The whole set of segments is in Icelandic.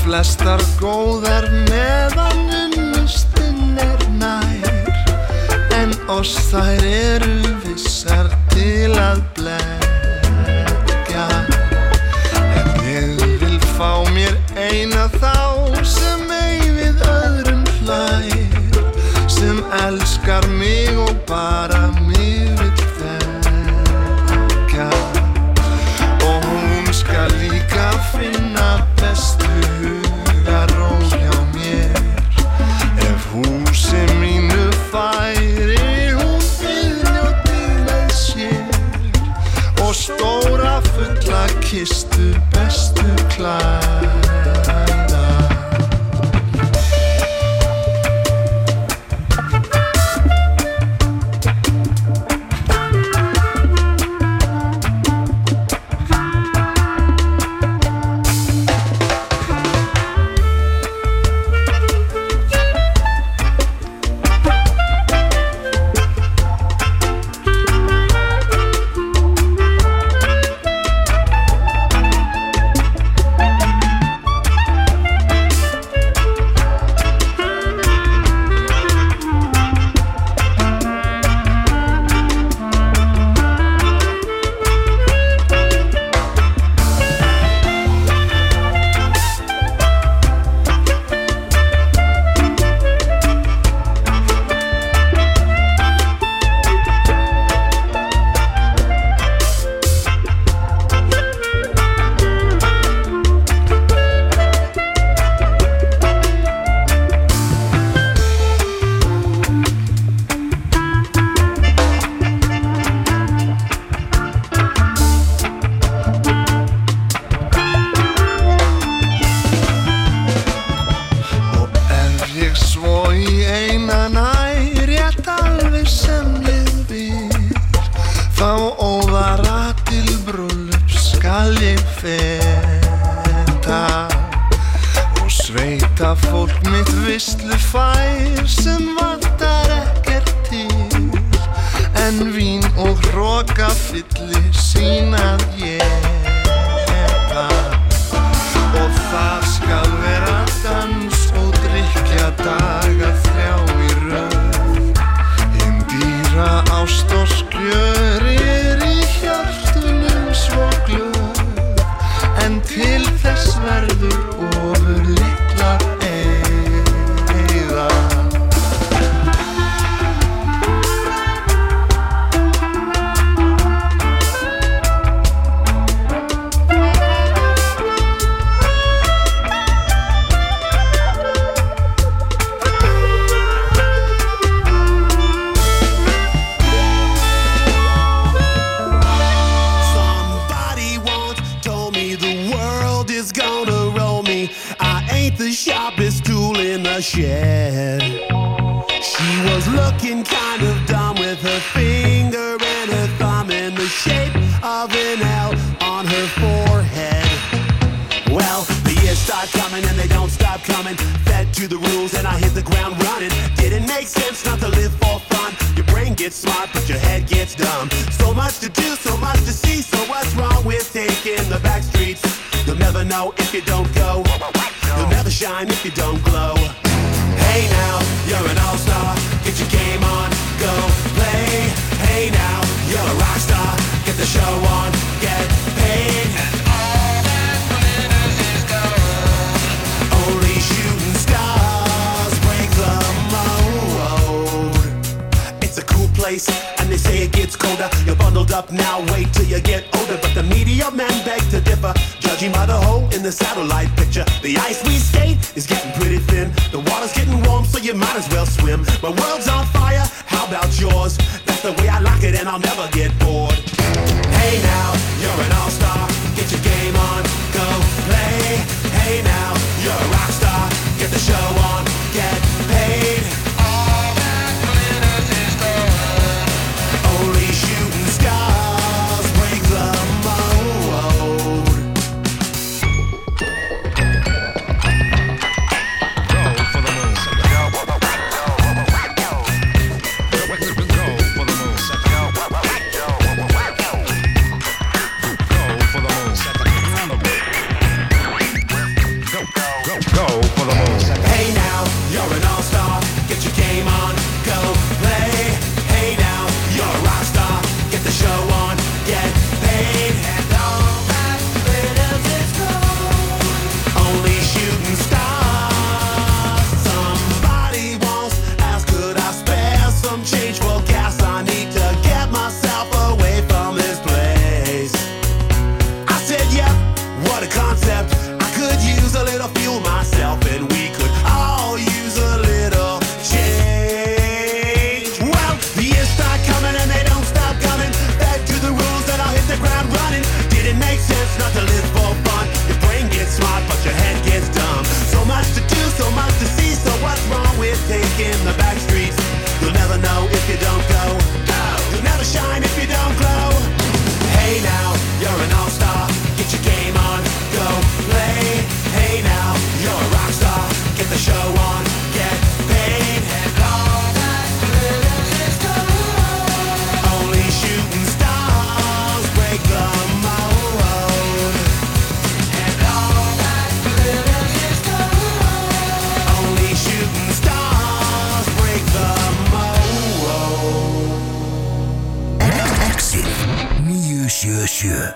flestar góðar meðan unnustinn nær, en oss þær eru vissar til að blekkja. En ég vil fá mér eina þá sem ei við öðrum hlær, sem elskar mig og bara mig vill þekkja. Og hún skal líka finna bestu hugarró hjá mér, ef húsi mínu færi hún viðnjóti með sér, og stóra fulla kistu bestu klæða. 977.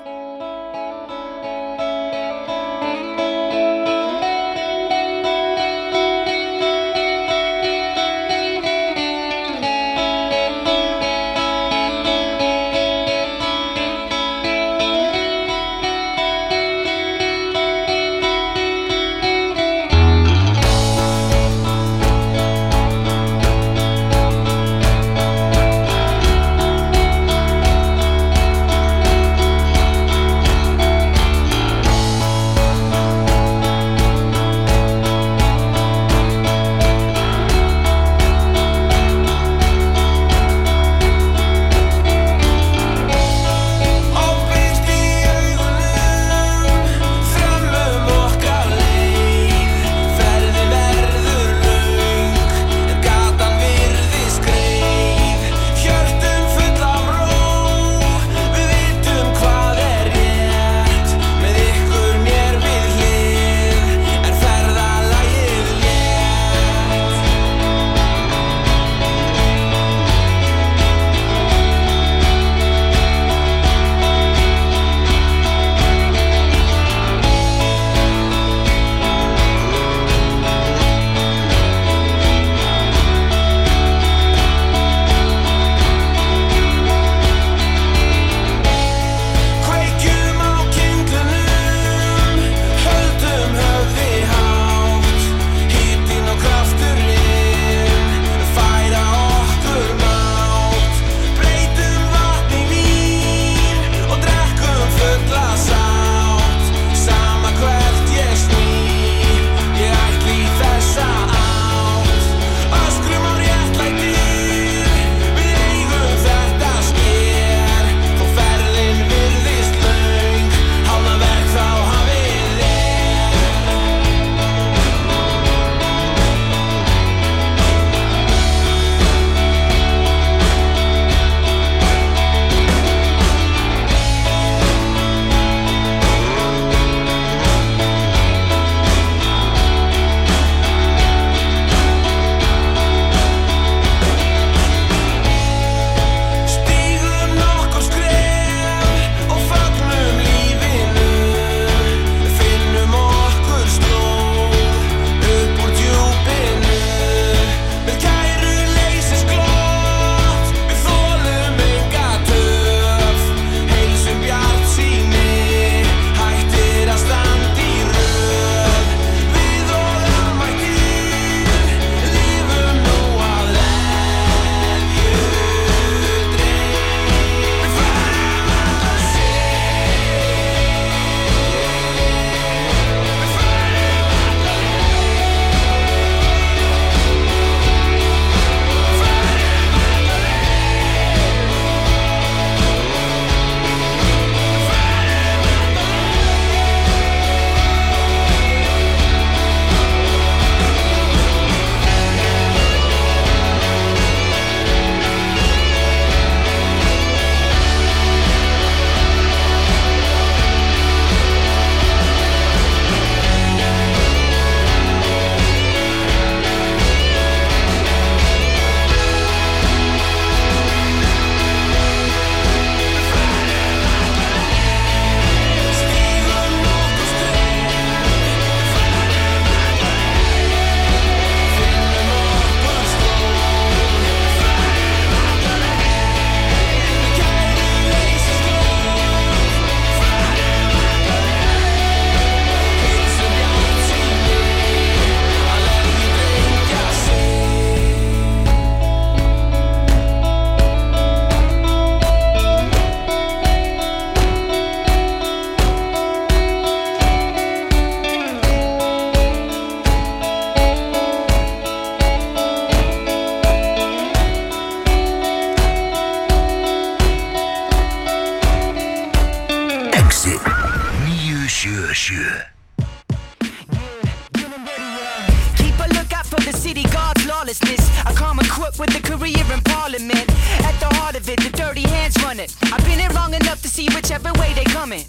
Keep a lookout for the city guards' lawlessness. I come equipped with a career in parliament. At the heart of it, the dirty hands run it. I've been here long enough to see whichever way they coming.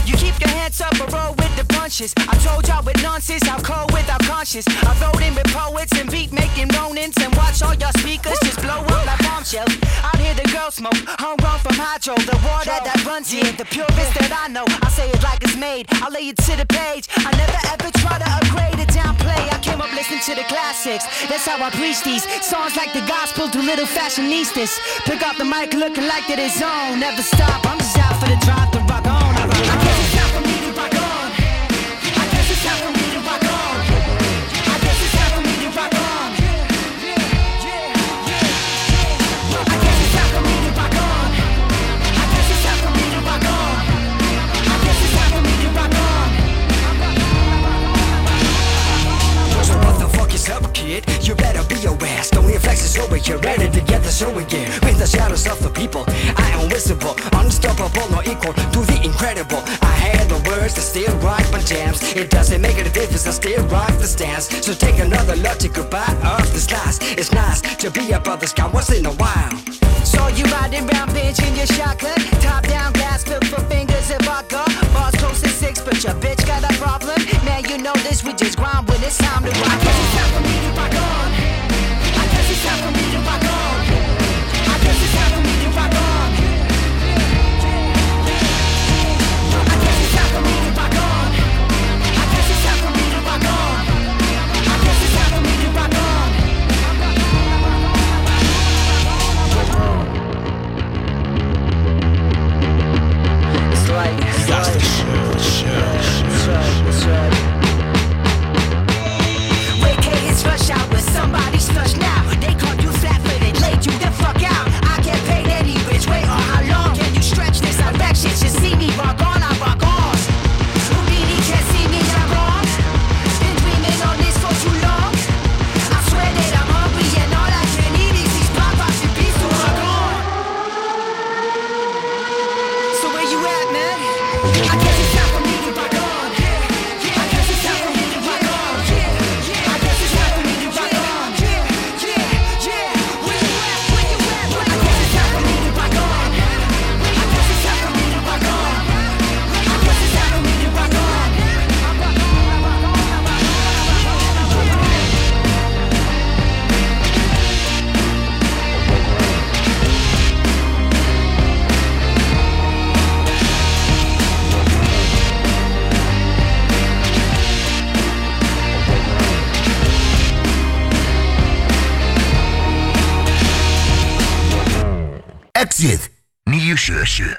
You keep your hands up or roll with the punches. I told y'all with nonsense, how cold without conscience. I rode in with poets and beat making ronins and watch all your speakers just blow up like bombshells. Out here the girls smoke, homegrown from hydro, the water that runs here, the purest that I know. I say it like it's made, I lay it to the page. I never ever try to upgrade it, downplay. I came up listening to the classics. That's how I preach these songs like the gospel to little fashionistas. Pick up the mic looking like that it's on. Never stop, I'm just out for the drive to rock on. I guess it's time for me to rock on. I guess it's time for me to rock on. I guess it's time for me to rock on. I guess it's time for me to rock on. I guess it's time for me to rock on. I guess it's time for me to rock on. So what the fuck is up, kid? You better be aware. Stony Flex is over here, ready to get the show again. With the shadows of the people, I am visible, unstoppable, no equal to the incredible. I had the words that still rock my jams. It doesn't make any difference, I still rock the stance. So take another logical bite of this last. It's nice to be above the sky once in a while. So you riding around bench in your shotgun, top down glass filled for fingers and vodka. Bars close to 6, but your bitch got a problem. Man, you know this, we just grind when it's time to rock. I guess it's time for me to rock on. I guess it's time for me to rock on. I guess it's time for me to rock on. I guess it's time for me to rock on. I guess it's time for me to rock on. I guess it's time for me to rock on. It's like that's right. Wait, it's rush hour, somebody's flush now. They called you flat-footed, laid you the fuck out. I get paid any which way or how long can you stretch this direction? Just see me rock on, I rock on. Houdini can't see me, I'm wrong. Been dreaming on this for too long. I swear that I'm hungry and all I can eat is these pop-ups and beats to rock on. So where you at, man? I guess it's time for me to rock on. I guess it's time for me to rock on. I guess it's time for me to rock on. Where you at? I guess it's time for me to rock on. I guess it's time for me to rock on. I guess it's time for me to rock on. Exit 你说是。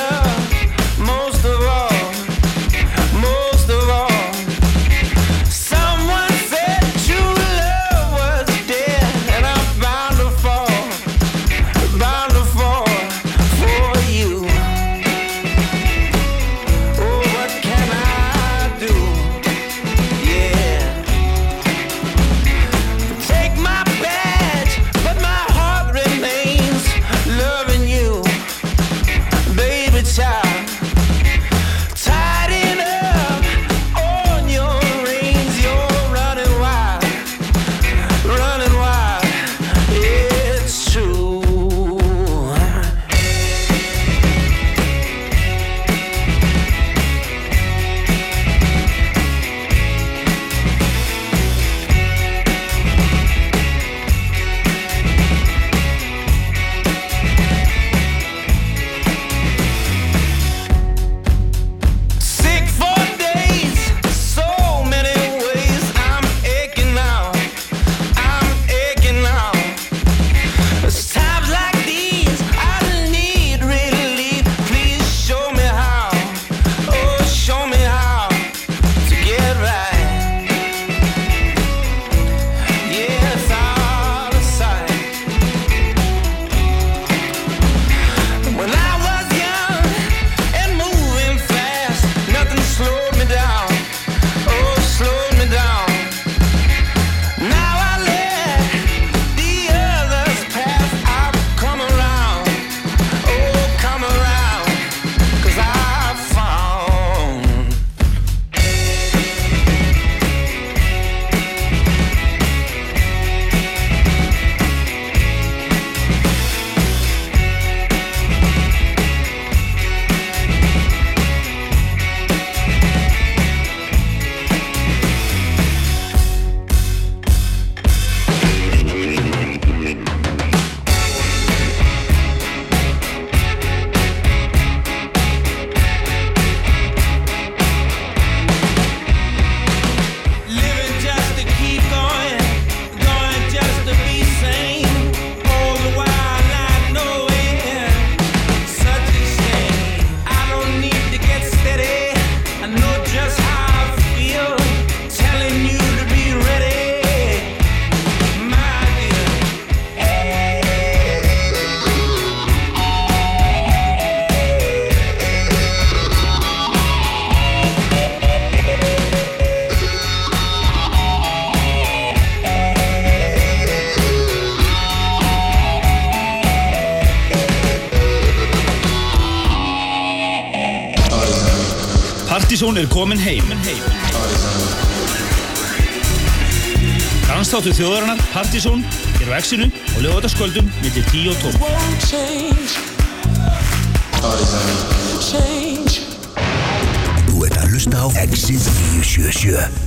Most of all, Partizón komin heim. Dansþáttur þjóðarinnar, Partizón, á Exinu á laugardagskvöldum milli 10 og 12. Þú ert að hlusta á Exið 977.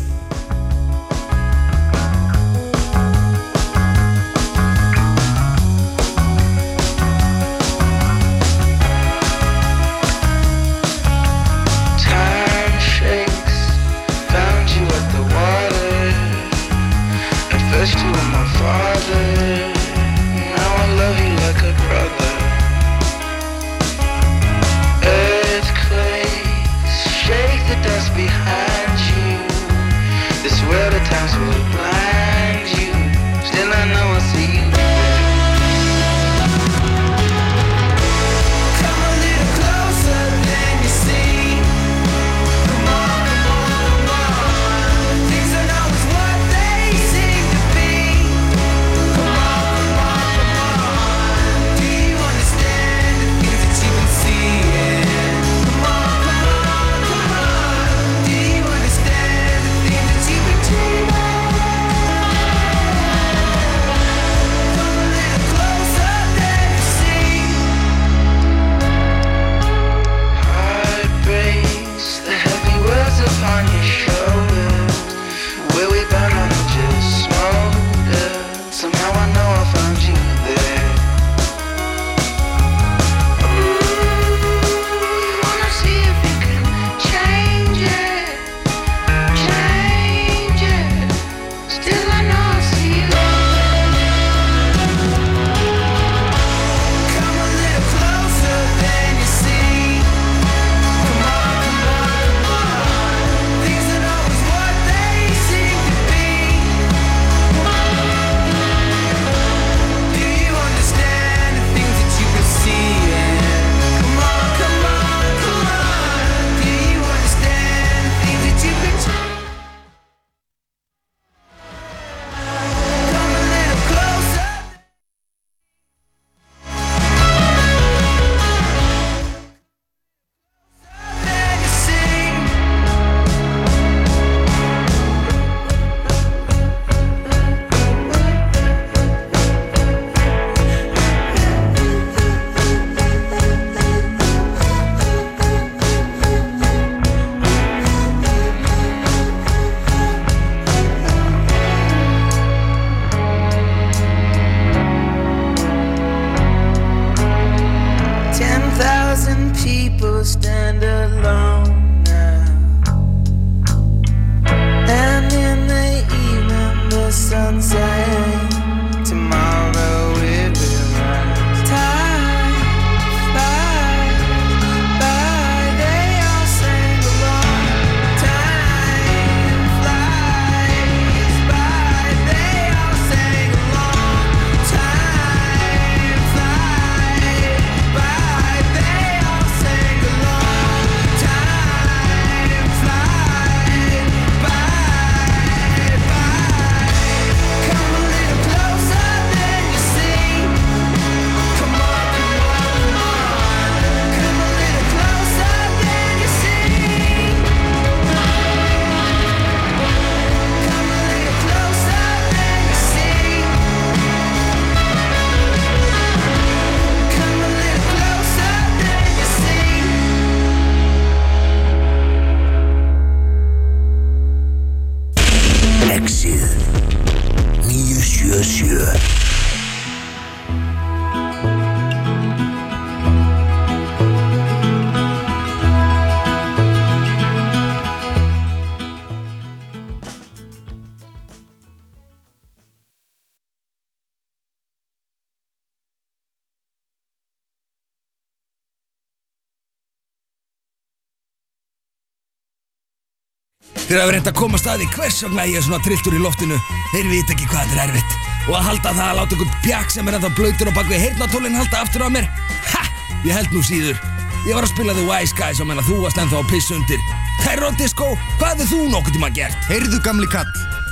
Þeir hafa reynt að komast að því hvers vegna ég svona trilltur í loftinu. Þeir vita ekki hvað þetta erfitt. Og að halda það að láta einhvern pjakk sem ennþá blautur á bak við heyrnartólin halda aftur á mér. Ha! Ég held nú síður. Ég var að spila The Wise Guys á meðan þú varst ennþá að pissa undir. Terror Disco, hvað hefur þú nokkuð tíma gert? Heyrðu gamli kall,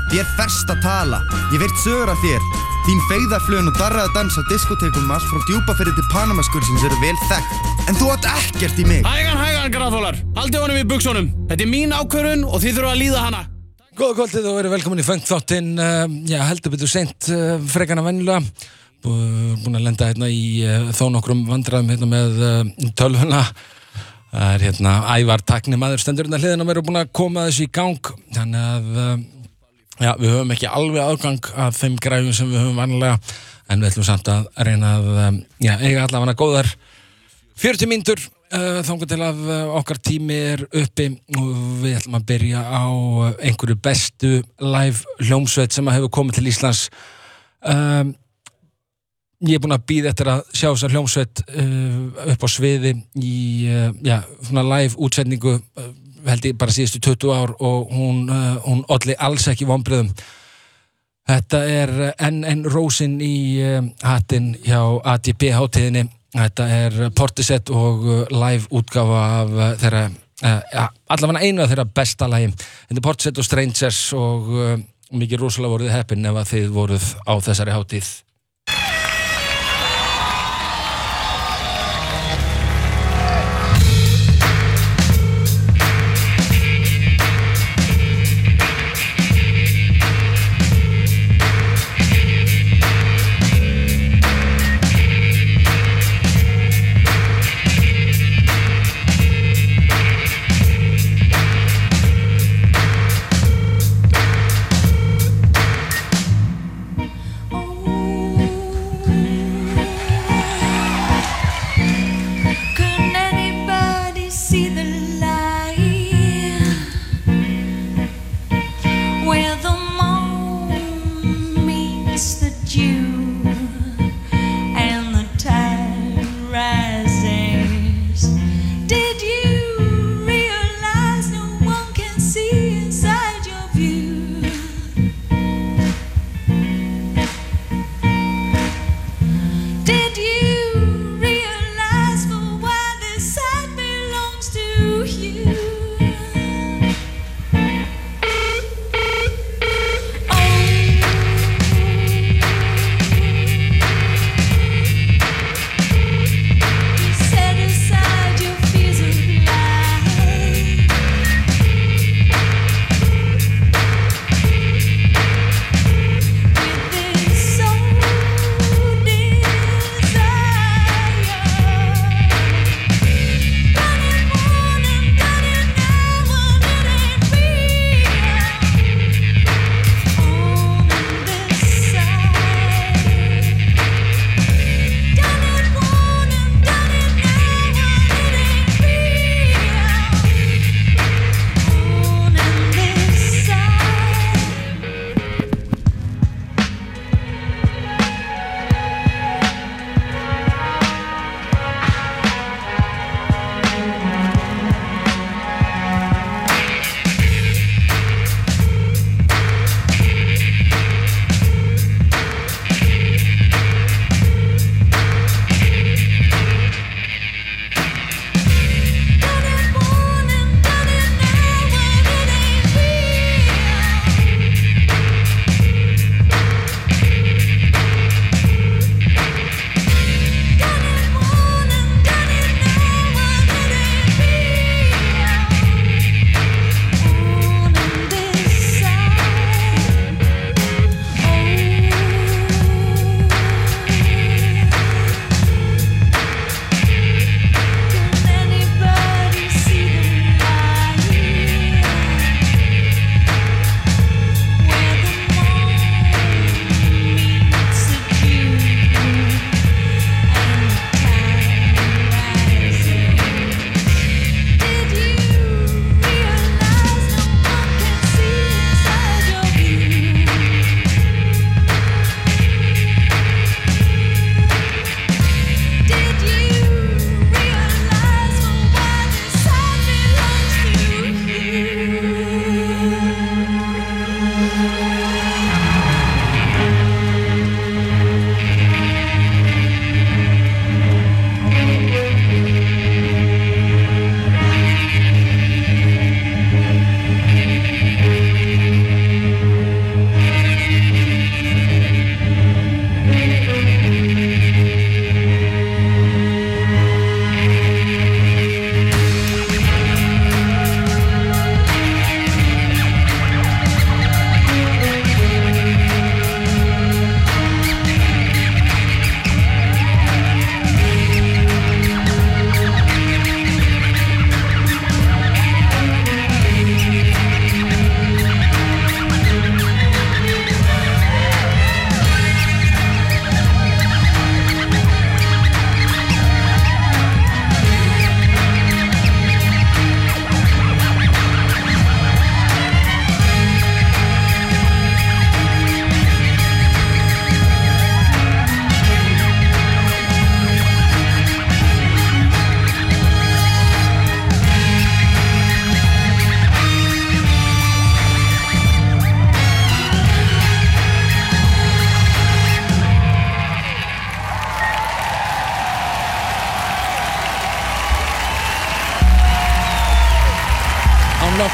Þér ferst að tala, ég veit sögur af þér. Þín feigðarflögun og darraða dans á diskotekum allt frá Djúpafirði til Panamaskursins eru vel þekkt. En þú átt ekkert í mig. Hægan, graðfólar. Haldið honum í buxunum. Þetta er mín ákvörðun og þið þurfa að líða hana. Góða kvöldið og verið velkomin í Funk-þáttinn. Heldur betur seint frekar en venjulega. Búin að lenda hérna í þó nokkrum vandræðum hérna með tölvuna. Það er Ævar tæknimaður stendur hérna hliðina á mér og búin að koma þessu í gang. Þannig að við höfum ekki alveg aðgang að þeim græjum sem við höfum vanlega, en við ætlum samt að reyna að eiga allavega góðar 40 mínútur þangað til að okkar tími er uppi og við ætlum að byrja á einhverju bestu live hljómsveit sem hefur komið til Íslands. Ég er búinn að bíða eftir að sjá þessa hljómsveit upp á sviði í svona live útsetningu held ég bara síðustu 20 ár og hún olli alls ekki vonbrigðum. Þetta er enn rósin í hattinn hjá ADP hátíðinni. Þetta er Portishead og live útgáfa af þeirra allavega einu af þeirra besta lagi. Þetta er Portishead og Strangers og mikið rosalega voruð heppin ef að þið voruð á þessari hátíð. Oh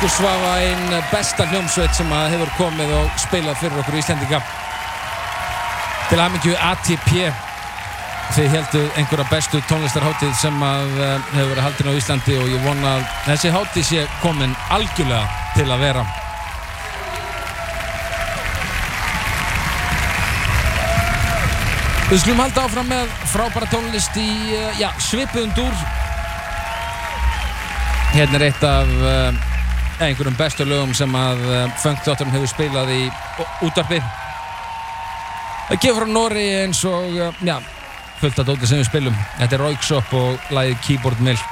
Markus Svafa, ein besta hljómsveit sem hefur komið og spilað fyrir okkur Íslendinga. Til hamingju ATP. Þið helduð einhverja bestu tónlistarhátíð sem hefur verið haldin á Íslandi og ég vona að þessi hátíð sé komin algjörlega til að vera. Við skulum halda áfram með frábæra tónlist í svipuðum dúr. Hérna er eitt af einhverjum bestu lögum sem að Funkþátturinn hefur spilað í útvarpi. Það kemur frá Noregi eins og fullt af dóti sem við spilum. Þetta er Röyksopp og lagið Keyboard Milk.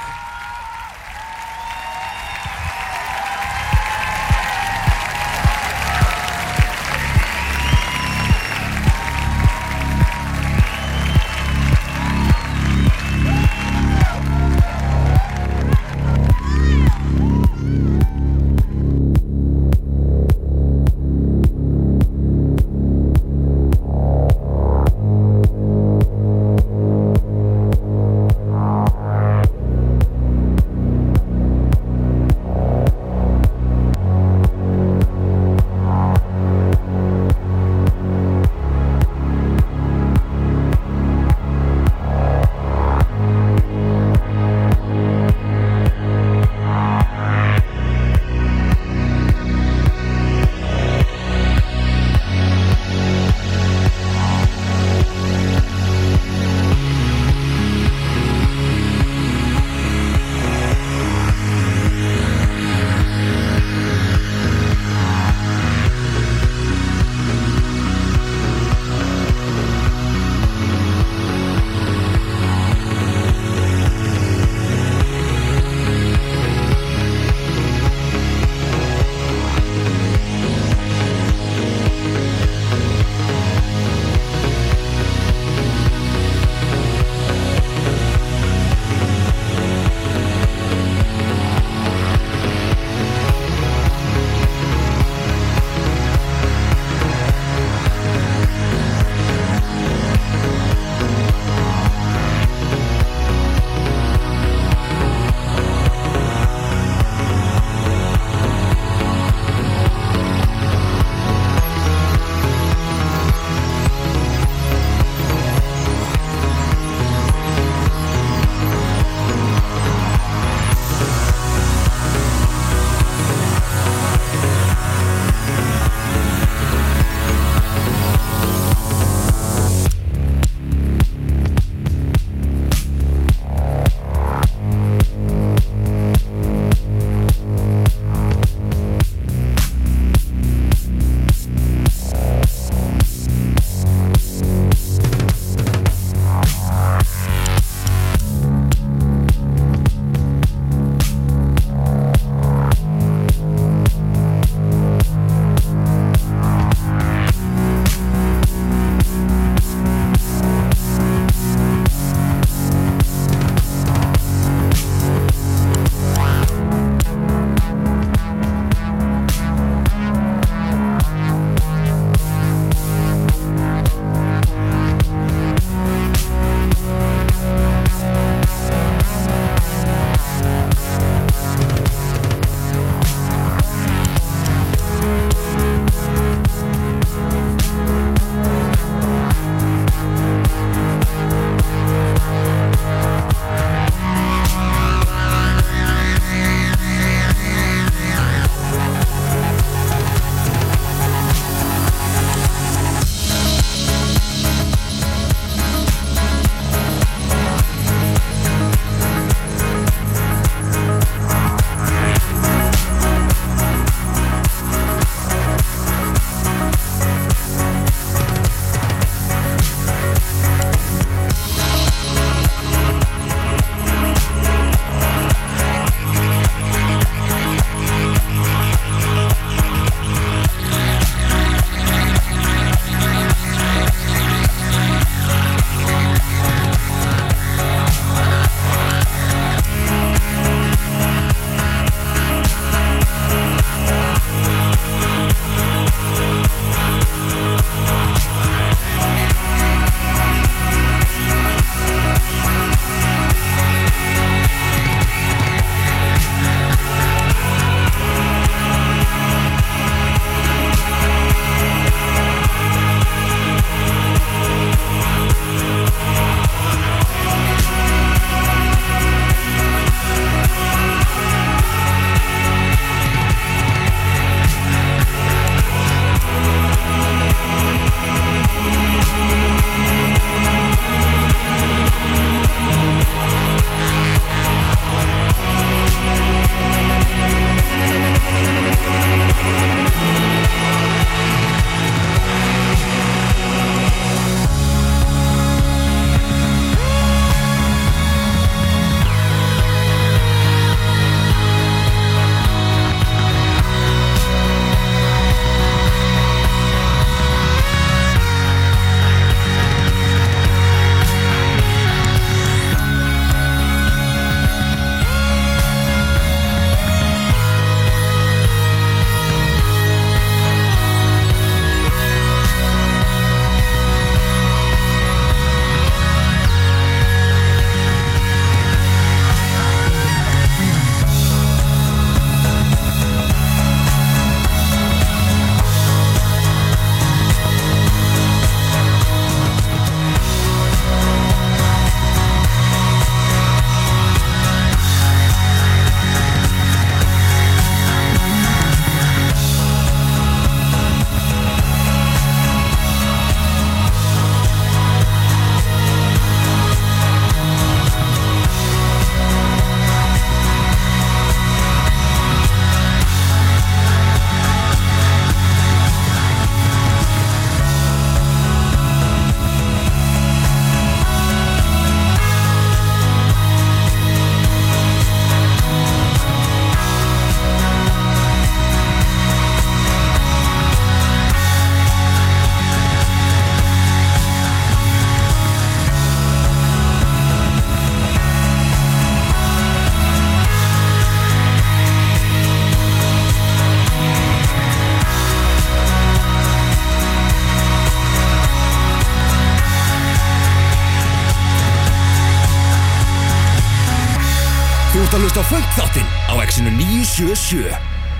hlusta á Funk-þáttinn á X-inu 977.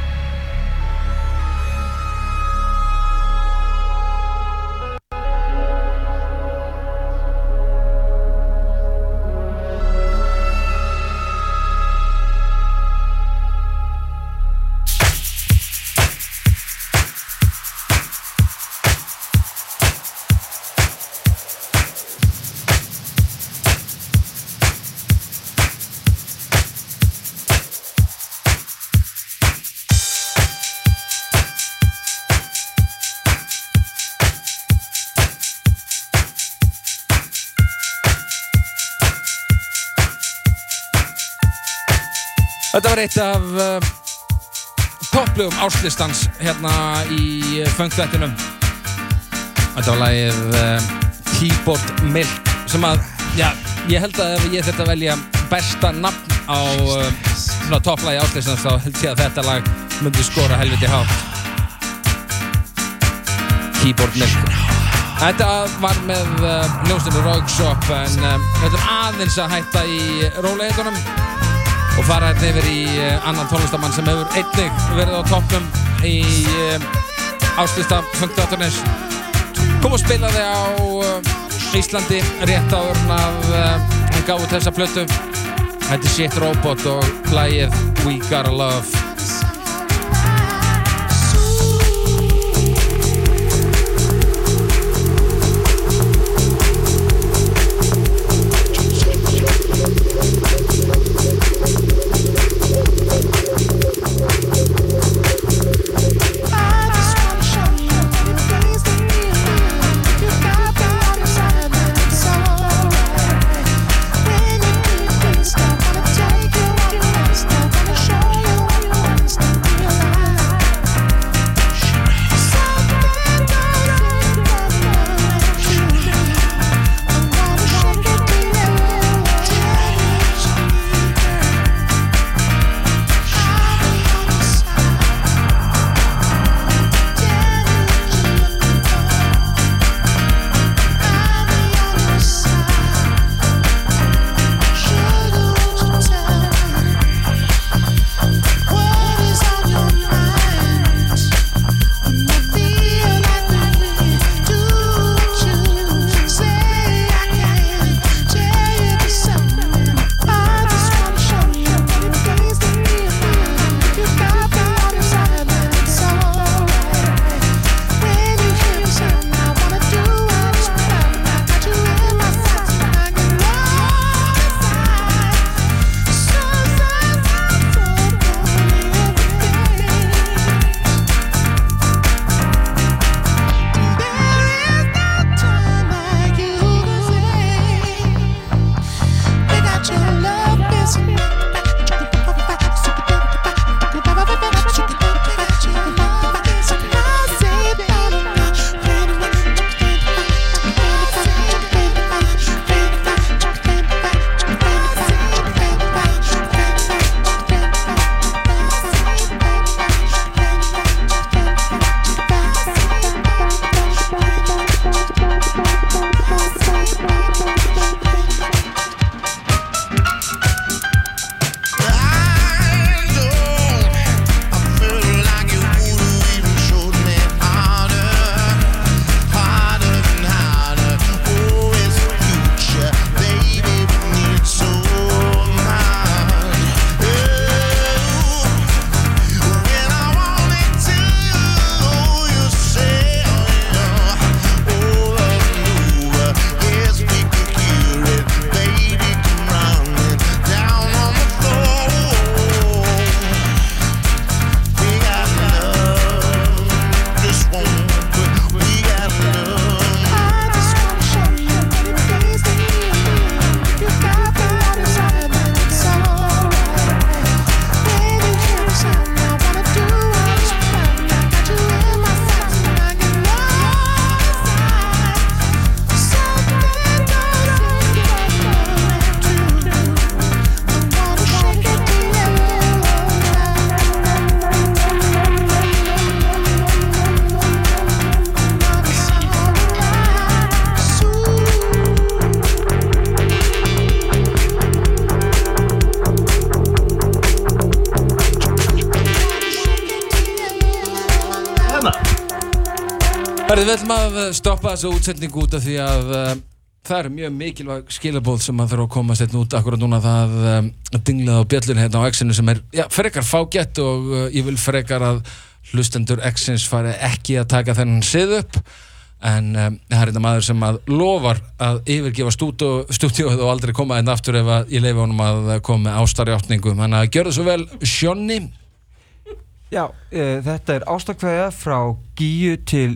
Þetta var eitt af topplögum árslistans hérna í Funk-þættinum. Þetta var lagið Keyboard Milk sem að, já, ég held að ef ég þurfti að velja besta nafn á svona topplagi árslistans þá held ég að þetta lag myndi skora helviti hátt. Keyboard Milk. Þetta var með hljómsveitinu Röyksopp en við ætlum aðeins að hætta í rólegheitunum og fara hérna yfir í annan tónlistamann sem hefur einnig verið á toppnum í áslista Funk-þáttarins. Kom og spilaði á Íslandi rétt áður að hann gaf út þessa plötu. Þetta er Shit Robot og lagið We Gotta Love. Show you what you Herðu, við ætlum að stoppa þessa útsendingu út af því að það eru mjög mikilvæg skilabóð sem að þurfa að komast hérna út akkurat núna. Það dinglaði á bjöllun hérna á X-inu sem frekar fágætt og ég vil frekar að hlustendur X-ins fari ekki að taka þennan sið upp. En það er þetta maður sem að lofar að yfirgefa stúdíóið og aldrei koma hérna aftur ef að ég leyfi honum að koma með ástarjátningu. Þannig að gjörðu svo vel, Sjonni. Já, þetta er ástarkveðja frá Gíu til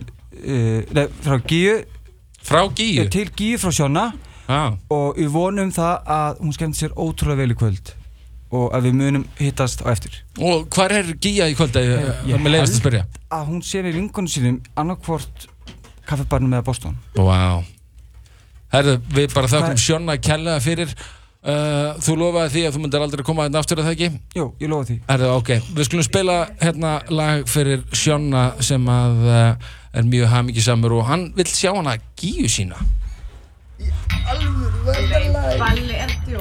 frá Gíu til Gíu frá Sjonna og við vonum það að hún skemmti sér ótrúlega vel í kvöld og að við munum hittast á eftir. Og hvar er Gíja í kvöld? Með leiðast að spyrja. Að hún sé við vinkonum sínum annarkvort kaffibarnum eða Boston. Vá. Herðu, við bara þökkum Sjonna kærlega fyrir. Þú lofaði því að þú myndir aldrei koma hérna aftur, er það ekki? Jú, ég lofaði því. Herðu, ok. Við skulum spila hérna lag fyrir Sjonna sem að er mjög hamingjusamur og hann vill sjá hana Gíu sína. Í alvöru verðarlag. Balli ertu.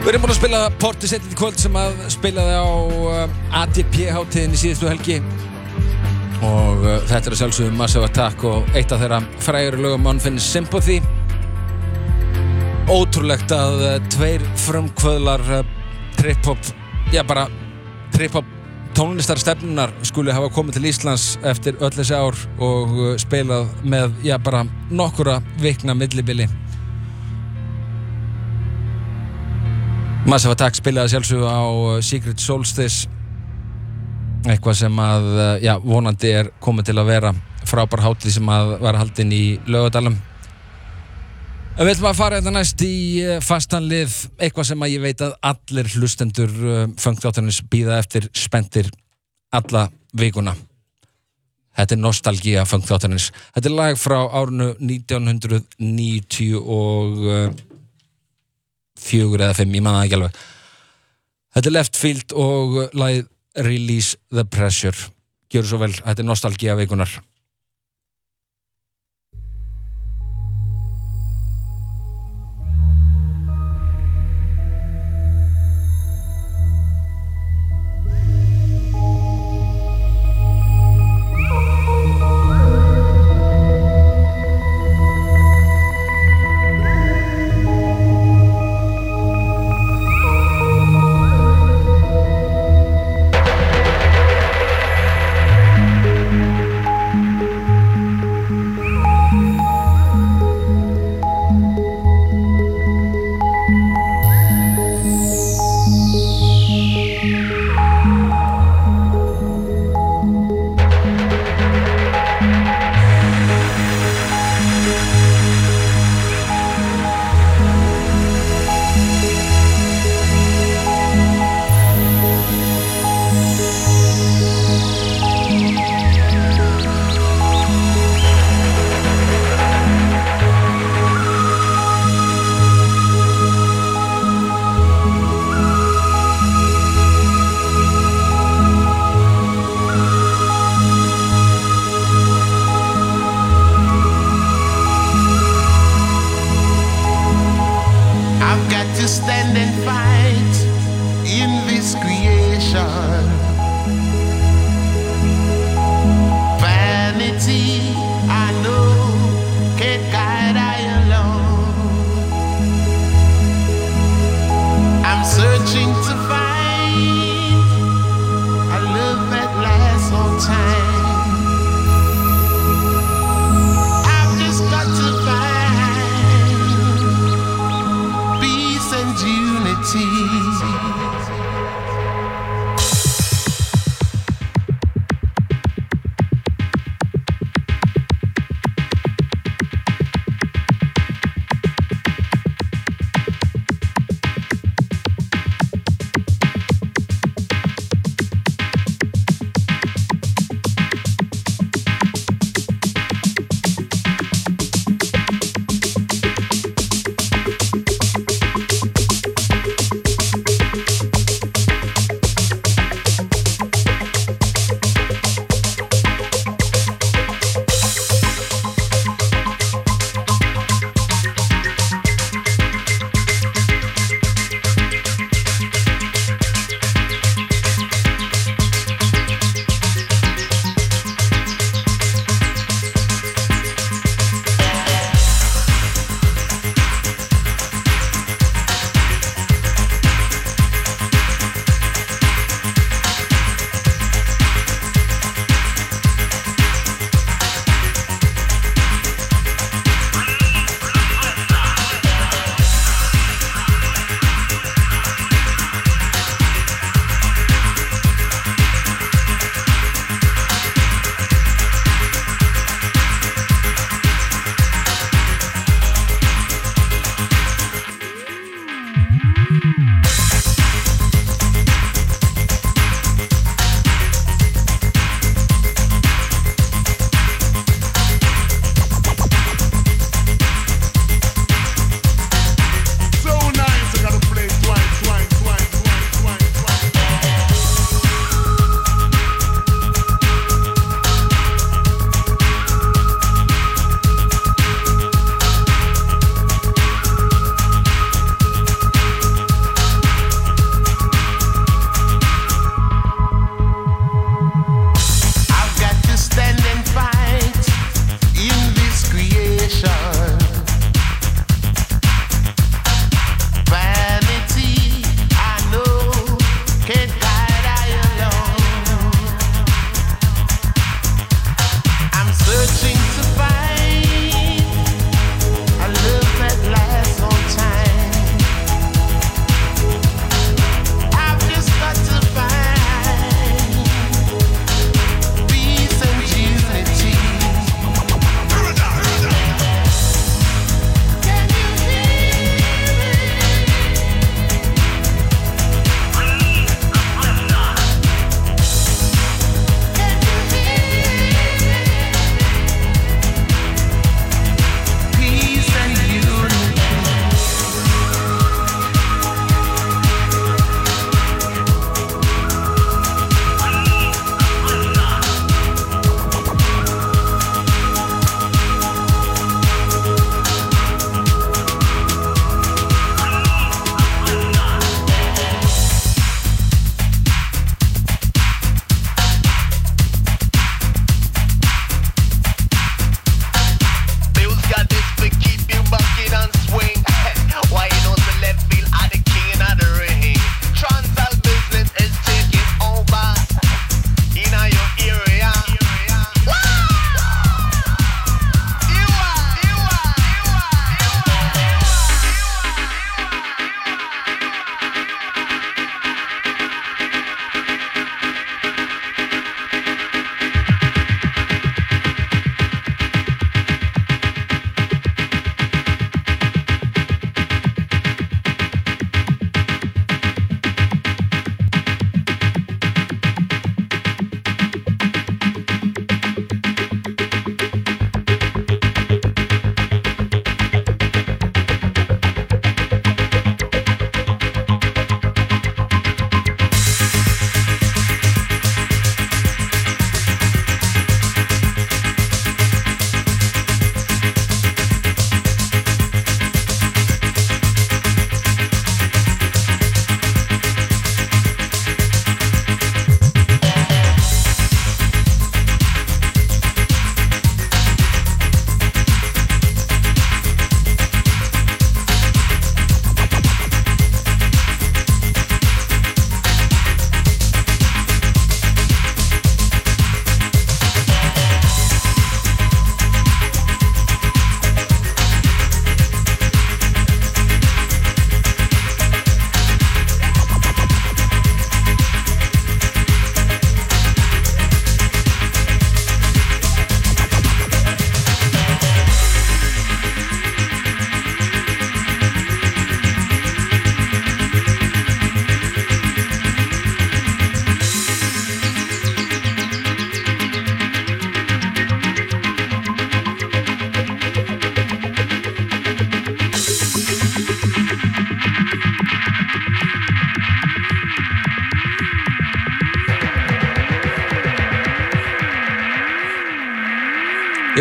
Við erum búin að spila Portishead í kvöld sem að spilaði á ADP-hátíðinni síðustu helgi og þetta er að sjálfsögum Massive Attack og eitt af þeirra frægari lögum Unfinished Sympathy. Ótrúlegt að tveir frumkvöðlar trip-hop, bara trip-hop tónlistarstefnunar skuli hafa komið til Íslands eftir öll þessi ár og spilað með, bara nokkura vikna millibili. Massive Attack spilaði sjálfsögðu á Secret Solstice, eitthvað sem að, vonandi er komið til að vera frábær hátíð sem að var haldin í Laugardalnum. Við ætlum að fara þetta næst í fastan lið, eitthvað sem að ég veit að allir hlustendur Funkþáttarins bíða eftir spenntir alla vikuna. Þetta er nostalgía Funkþáttarins. Þetta er lag frá árinu 1994 eða 5, ég man það ekki alveg. Þetta er Left Field og lagið Release the Pressure. Gjörðu svo vel, þetta er nostalgía vikunar.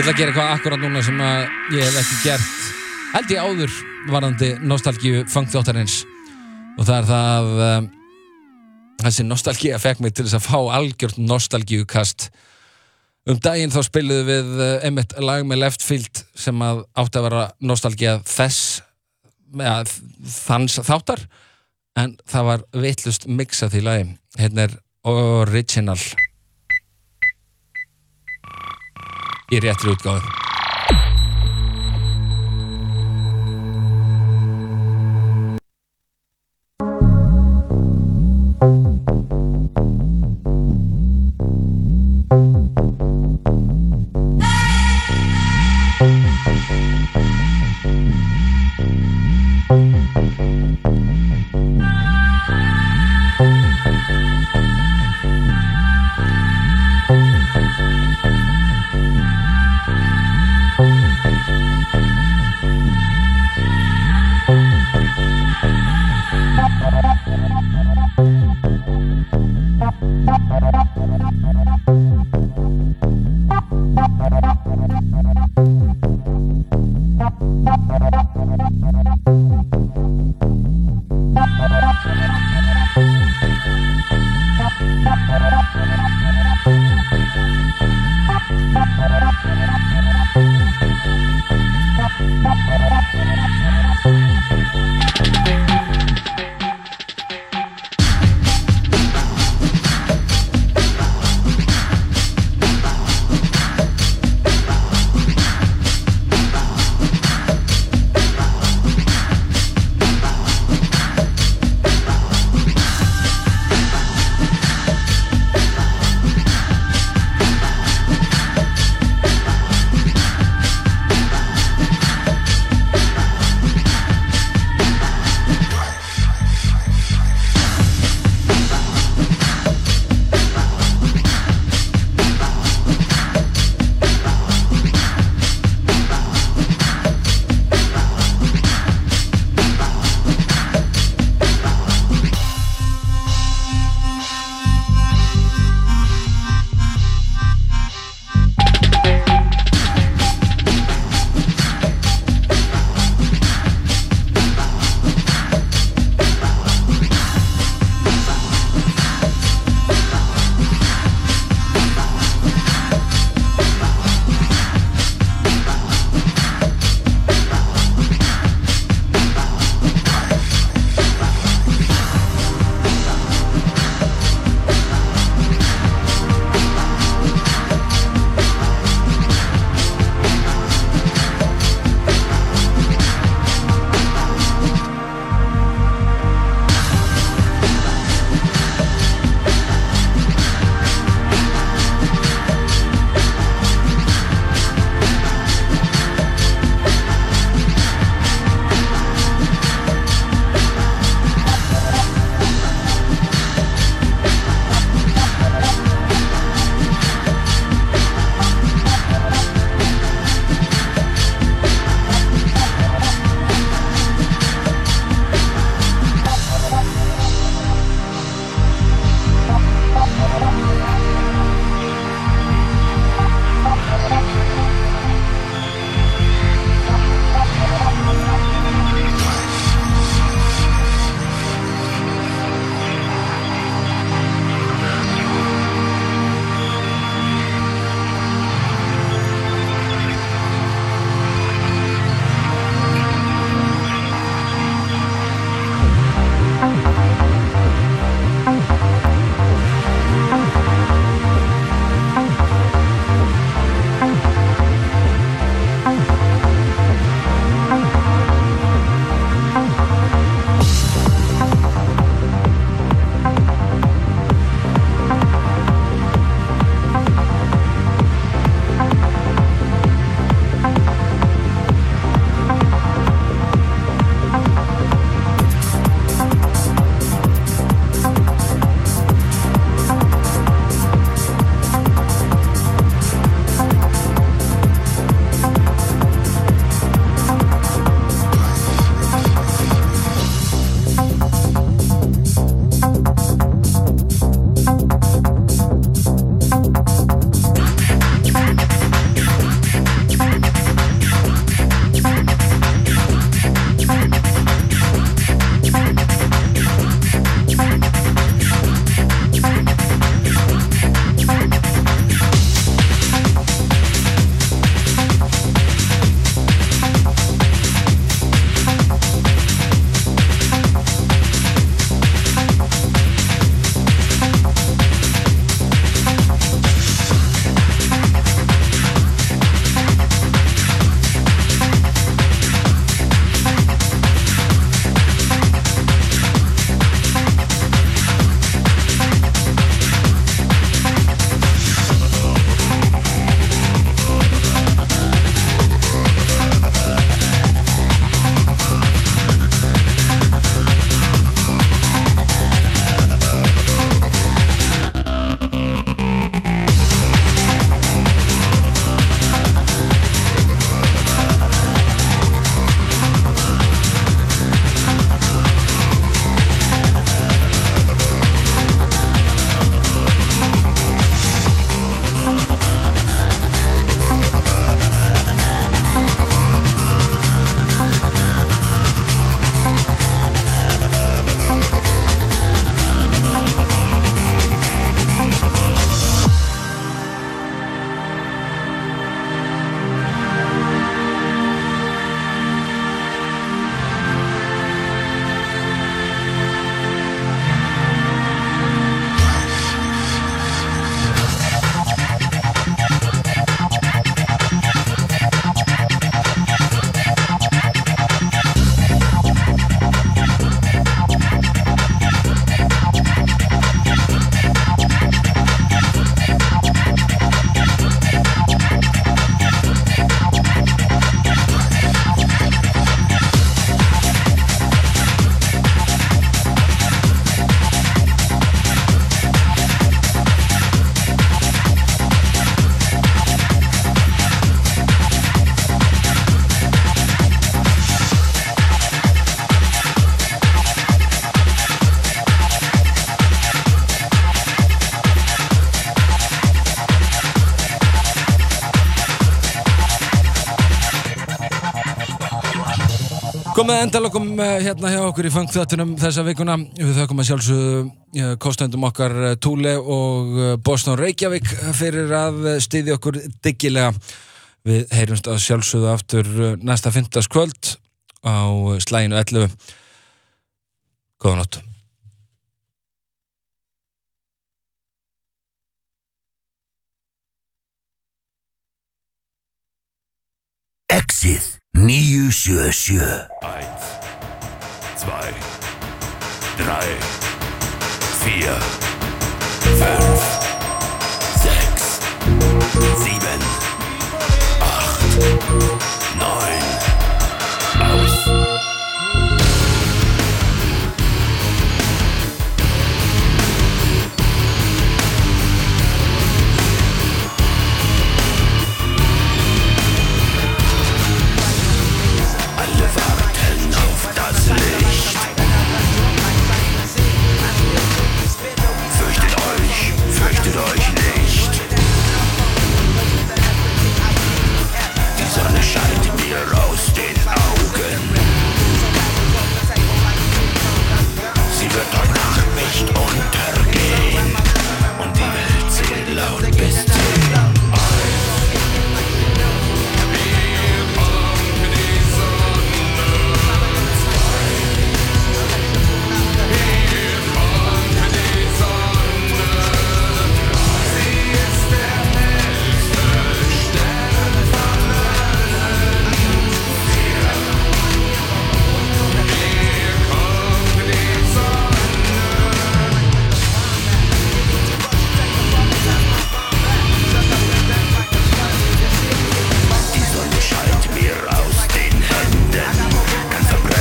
Ég ætla að gera eitthvað akkurat núna sem að ég hef ekki gert held ég áður varðandi nostalgíu funk-þáttarins og það það þessi nostalgía fekk mig til þess að fá algjört nostalgíukast daginn þá spiluðum við einmitt lag með Left Field sem að átti að vera nostalgía þanns þáttar en það var vitlaust mixað því lagi hérna Original í réttri útgáfu Komið endalokum hérna hjá okkur í Funk-þáttunum þessa vikuna. Við þökkum að sjálfsögðu kostendum okkar Thule og Boston Reykjavík fyrir að styðja okkur dyggilega. Við heyrumst að sjálfsögðu aftur næsta fimmtudagskvöld á slaginu 11. Góða nótt. Exið 977 1, 2, 3, 4, 5, 6, 7, 8